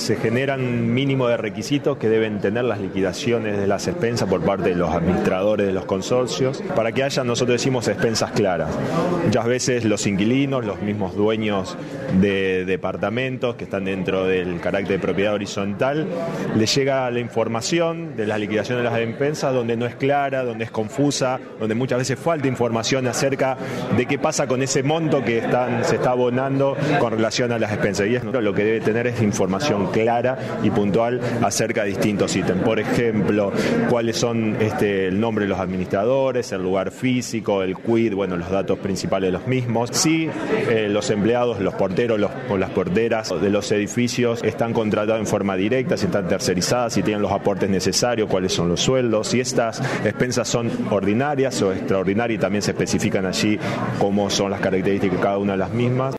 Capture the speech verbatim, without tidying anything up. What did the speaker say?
se generan mínimo de requisitos que deben tener las liquidaciones de las expensas por parte de los administradores de los consorcios, para que haya, nosotros decimos, expensas claras. Muchas veces los inquilinos, los mismos dueños de departamentos que están dentro del carácter de propiedad horizontal, les llega la información de las liquidaciones de las expensas donde no es clara, donde es confusa, donde muchas veces falta información acerca de qué pasa con ese monto que están, se está abonando con relación a las expensas. Y es lo que debe tener es información clara y puntual acerca de distintos ítems. Por ejemplo, cuáles son este, el nombre de los administradores, el lugar físico, el quid, bueno, los datos principales de los mismos. Si eh, los empleados, los porteros los, o las porteras de los edificios están contratados en forma directa, si están tercerizadas, si tienen los aportes necesarios, cuáles son los sueldos, si estas expensas son ordinarias o extraordinarias, y también se especifican allí cómo son las características de cada una de las mismas.